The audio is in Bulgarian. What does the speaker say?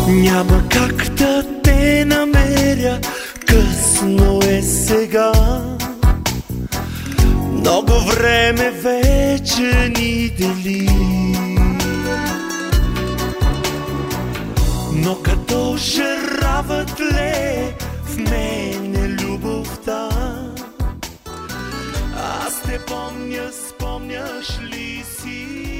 Няма как да те намеря, късно е сега. Много време вече ни дели, но като жрава тлее в мене любовта. Аз те помня, спомняш ли си?